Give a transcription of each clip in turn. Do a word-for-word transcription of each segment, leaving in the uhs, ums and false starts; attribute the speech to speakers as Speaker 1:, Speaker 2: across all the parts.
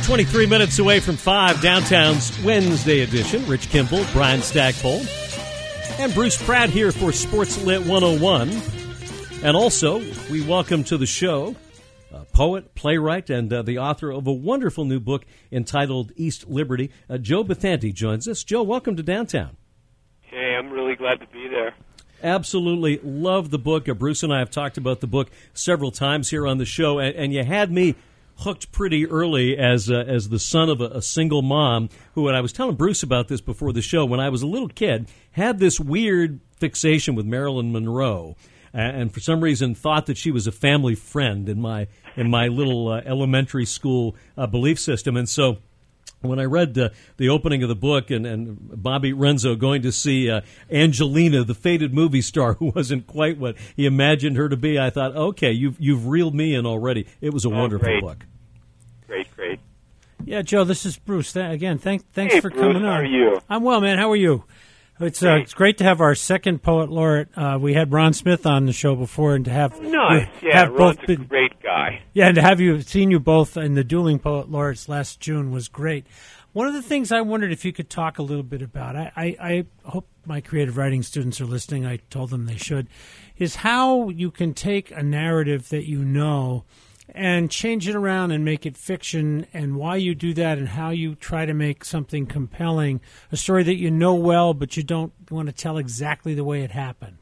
Speaker 1: twenty-three minutes away from five, downtown's Wednesday edition. Rich Kimball, Brian Stackpole, and Bruce Pratt here for Sports Lit one oh one. And also, we welcome to the show a poet, playwright, and uh, the author of a wonderful new book entitled East Liberty. Uh, Joe Bethanti joins us. Joe, welcome to Downtown.
Speaker 2: Hey, I'm really glad to be there.
Speaker 1: Absolutely love the book. Uh, Bruce and I have talked about the book several times here on the show, and, and you had me hooked pretty early as uh, as the son of a, a single mom who, and I was telling Bruce about this before the show, when I was a little kid, had this weird fixation with Marilyn Monroe, and for some reason thought that she was a family friend in my in my little uh, elementary school uh, belief system. And so when I read uh, the opening of the book and, and Bobby Renzo going to see uh, Angelina, the faded movie star who wasn't quite what he imagined her to be, I thought, okay, you've you've reeled me in already. It was a
Speaker 2: oh,
Speaker 1: wonderful
Speaker 2: great.
Speaker 1: book.
Speaker 2: Great, great.
Speaker 3: Yeah, Joe, this is Bruce. Th- again, thank, thanks
Speaker 2: hey,
Speaker 3: for
Speaker 2: Bruce,
Speaker 3: coming on.
Speaker 2: How are you?
Speaker 3: I'm well, man. How are you? It's uh, it's great to have our second poet laureate. Uh, we had Ron Smith on the show before, and to have
Speaker 2: nice,
Speaker 3: uh,
Speaker 2: yeah,
Speaker 3: have
Speaker 2: Ron's
Speaker 3: both
Speaker 2: a
Speaker 3: been,
Speaker 2: great guy.
Speaker 3: Yeah, and to have you seen you both in the dueling poet laureates last June was great. One of the things I wondered if you could talk a little bit about, I, I, I hope my creative writing students are listening. I told them they should, is how you can take a narrative that you know and change it around and make it fiction, and why you do that, and how you try to make something compelling, a story that you know well but you don't want to tell exactly the way it happened.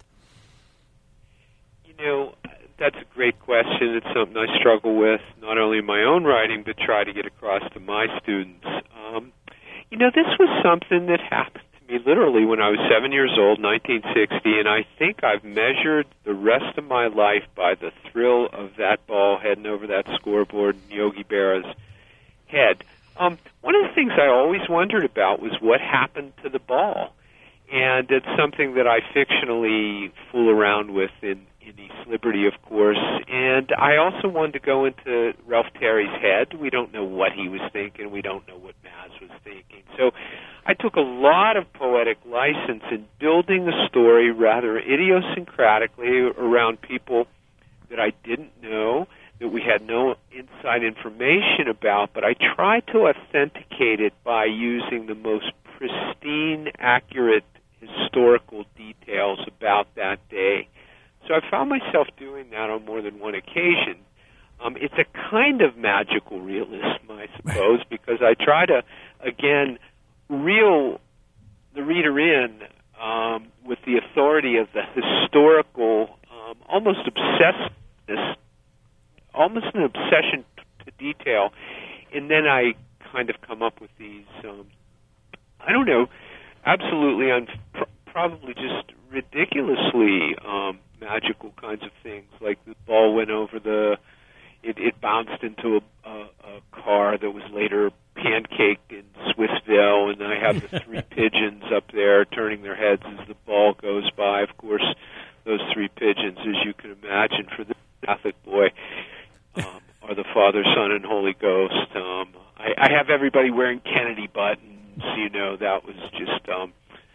Speaker 2: You know, that's a great question. It's something I struggle with, not only in my own writing, but try to get across to my students. Um, you know, this was something that happened to me literally when I was seven years old, nineteen sixty, and I think I've measured the rest of my life by the thrill of that ball heading over that scoreboard in Yogi Berra's head. Um, one of the things I always wondered about was what happened to the ball, and it's something that I fictionally fool around with in, in East Liberty, of course, and I also wanted to go into Ralph Terry's head. We don't know what he was thinking. We don't know what Maz was thinking. So I took a lot of poetic license in building a story rather idiosyncratically around people that I didn't know, that we had no inside information about, but I tried to authenticate it by using the most pristine, accurate historical details about that day. So I found myself doing that on more than one occasion. Um, it's a kind of magical realism, I suppose, because I try to, again, reel the reader in um, with the authority of the historical, um, almost obsessiveness, almost an obsession to detail, and then I kind of come up with these, um, I don't know, absolutely, un- pr- probably just ridiculously um, magical kinds of things, like the ball went over the, it, it bounced into a, a, a car that was later pancaked in Swissville, and I have the three pigeons up there turning their heads as the ball goes by. Of course, those three pigeons, as you can imagine, for the Catholic boy, um, are the Father, Son, and Holy Ghost. Um, I, I have everybody wearing Kennedy buttons. You know, that was just um,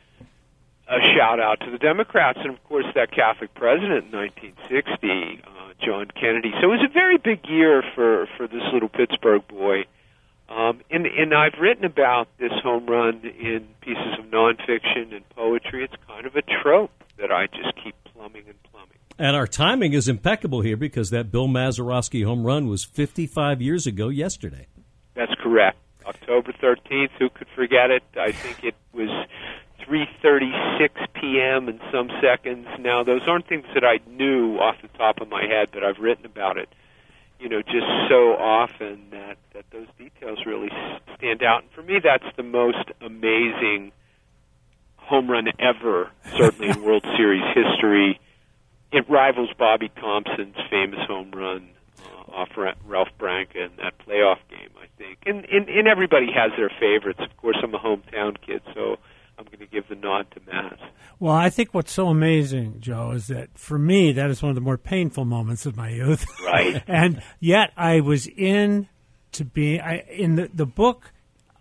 Speaker 2: a shout-out to the Democrats, and, of course, that Catholic president in nineteen sixty, uh, John Kennedy. So it was a very big year for, for this little Pittsburgh boy. Um, and, and I've written about this home run in pieces of nonfiction and poetry. It's kind of a trope that I just keep plumbing and plumbing.
Speaker 1: And our timing is impeccable here because that Bill Mazeroski home run was fifty-five years ago yesterday.
Speaker 2: That's correct. October thirteenth, who could forget it? I think it was three thirty-six p.m. in some seconds. Now, those aren't things that I knew off the top of my head, but I've written about it, you know, just so often that, that those details really stand out. And for me, that's the most amazing home run ever, certainly in World Series history. It rivals Bobby Thompson's famous home run uh, off Ralph Branca in that playoff game, I think. And, and, and everybody has their favorites. Of course, I'm a hometown kid, so I'm going to give the nod to Maz.
Speaker 3: Well, I think what's so amazing, Joe, is that for me, that is one of the more painful moments of my youth.
Speaker 2: Right.
Speaker 3: And yet I was in to be, I, in the, the book,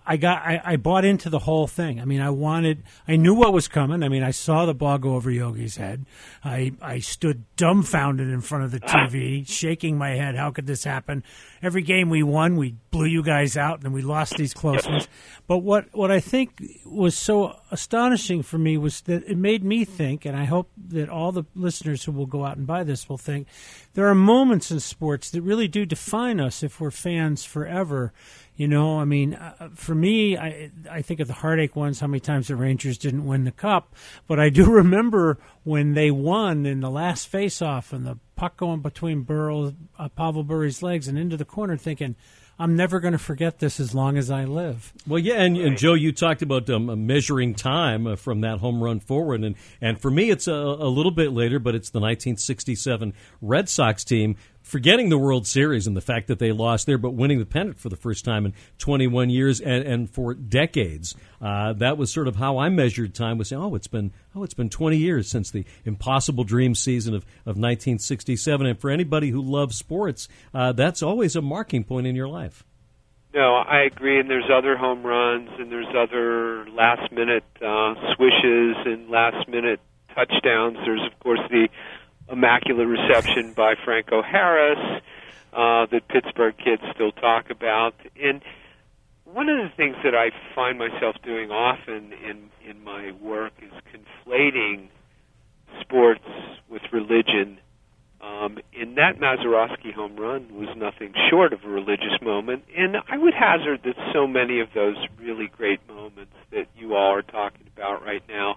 Speaker 3: I got I, I bought into the whole thing. I mean, I wanted I knew what was coming. I mean, I saw the ball go over Yogi's head. I I stood dumbfounded in front of the T V, shaking my head. How could this happen? Every game we won, we blew you guys out, and we lost these close ones. But what what I think was so astonishing for me was that it made me think, and I hope that all the listeners who will go out and buy this will think, there are moments in sports that really do define us if we're fans forever. You know, I mean, uh, for me, I I think of the heartache ones, how many times the Rangers didn't win the Cup. But I do remember when they won in the last face-off and the puck going between Burrow, uh, Pavel Bury's legs and into the corner, thinking, I'm never going to forget this as long as I live.
Speaker 1: Well, yeah, and, and Joe, you talked about um, measuring time uh, from that home run forward, and, and for me it's a, a little bit later, but it's the nineteen sixty-seven Red Sox team, forgetting the World Series and the fact that they lost there, but winning the pennant for the first time in twenty-one years and, and for decades. Uh, that was sort of how I measured time, was saying, oh, it's been oh, it's been twenty years since the impossible dream season of, of nineteen sixty-seven. And for anybody who loves sports, uh, that's always a marking point in your life.
Speaker 2: No, I agree, and there's other home runs, and there's other last-minute uh, swishes and last-minute touchdowns. There's, of course, the immaculate reception by Franco Harris uh, that Pittsburgh kids still talk about. And one of the things that I find myself doing often in, in my work is conflating sports with religion. Um, and that Mazeroski home run was nothing short of a religious moment. And I would hazard that so many of those really great moments that you all are talking about right now,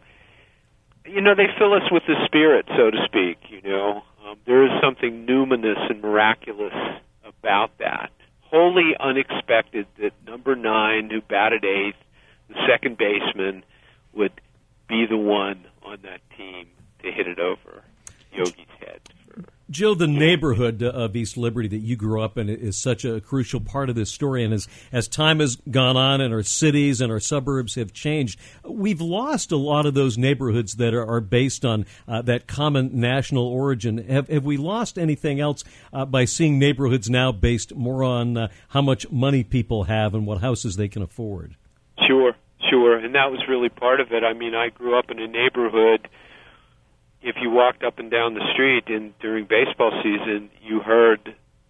Speaker 2: you know, they fill us with the spirit, so to speak, you know. Um, there is something numinous and miraculous about that. Wholly unexpected that number nine, who batted eighth, the second baseman, would be the one on that team to hit it over Yogi's head.
Speaker 1: Joe, the neighborhood of East Liberty that you grew up in is such a crucial part of this story. And as, as time has gone on and our cities and our suburbs have changed, we've lost a lot of those neighborhoods that are, are based on uh, that common national origin. Have, have we lost anything else uh, by seeing neighborhoods now based more on uh, how much money people have and what houses they can afford?
Speaker 2: Sure, sure. And that was really part of it. I mean, I grew up in a neighborhood. If you walked up and down the street and during baseball season, you heard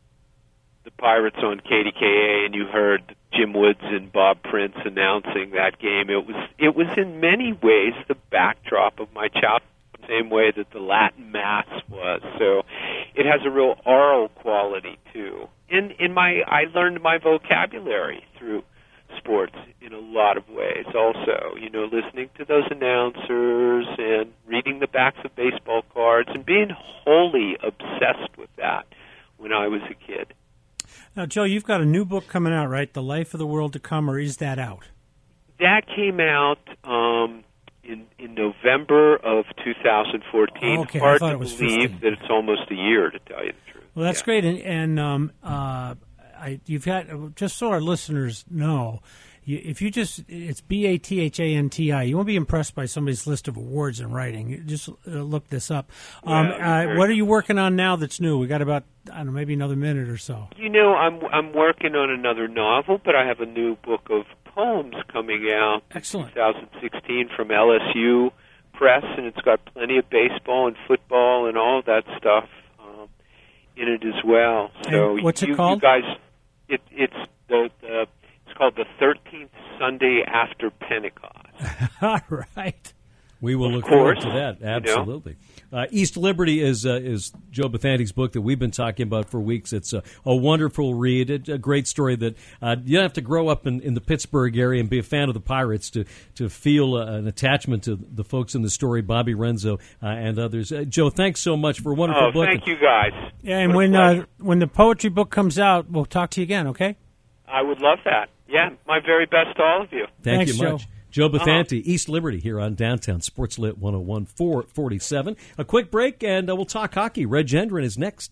Speaker 2: the Pirates on K D K A and you heard Jim Woods and Bob Prince announcing that game. It was it was in many ways the backdrop of my childhood, the same way that the Latin Mass was. So it has a real oral quality too. In in my I learned my vocabulary through sports in a lot of ways also, you know, listening to those announcers and reading the backs of baseball cards and being wholly obsessed with that when I was a kid.
Speaker 3: Now, Joe, you've got a new book coming out, right? The Life of the World to Come, or is that out?
Speaker 2: That came out um, in in November of two thousand fourteen.
Speaker 3: Oh, okay.
Speaker 2: Hard
Speaker 3: I thought
Speaker 2: to
Speaker 3: it was
Speaker 2: believe
Speaker 3: fifteen.
Speaker 2: that it's almost a year, to tell you the truth.
Speaker 3: Well, that's
Speaker 2: yeah.
Speaker 3: great. And, and um, uh, I, you've had, just so our listeners know, you, if you just, it's B A T H A N T I. You won't be impressed by somebody's list of awards in writing. You just uh, look this up. Um,
Speaker 2: Yeah,
Speaker 3: uh, what are you working on now that's new? We got about, I don't know, maybe another minute or so.
Speaker 2: You know, I'm I'm working on another novel, but I have a new book of poems coming out
Speaker 3: Excellent.
Speaker 2: in twenty sixteen from L S U Press, and it's got plenty of baseball and football and all of that stuff um, in it as well. So
Speaker 3: And what's it
Speaker 2: you,
Speaker 3: called?
Speaker 2: You guys, it, it's the, the it's called The thirteenth Sunday After Pentecost.
Speaker 3: All right.
Speaker 1: We will
Speaker 2: Of
Speaker 1: look
Speaker 2: course,
Speaker 1: forward to that.
Speaker 2: you know.
Speaker 1: Absolutely. Uh, East Liberty is uh, is Joe Bethante's book that we've been talking about for weeks. It's a, a wonderful read, a, a great story that uh, you don't have to grow up in, in the Pittsburgh area and be a fan of the Pirates to to feel uh, an attachment to the folks in the story, Bobby Renzo uh, and others. Uh, Joe, thanks so much for a wonderful
Speaker 2: Oh,
Speaker 1: book.
Speaker 2: thank you guys.
Speaker 3: Yeah, and
Speaker 2: What a
Speaker 3: when uh,
Speaker 2: pleasure.
Speaker 3: when the poetry book comes out, we'll talk to you again, okay?
Speaker 2: I would love that. Yeah, my very best to all of you.
Speaker 1: Thank
Speaker 3: Thanks,
Speaker 1: you much.
Speaker 3: Joe.
Speaker 1: Joe Bethante, East Liberty here on Downtown Sports Lit one oh one, four forty-seven. A quick break, and uh, we'll talk hockey. Reg Gendron is next.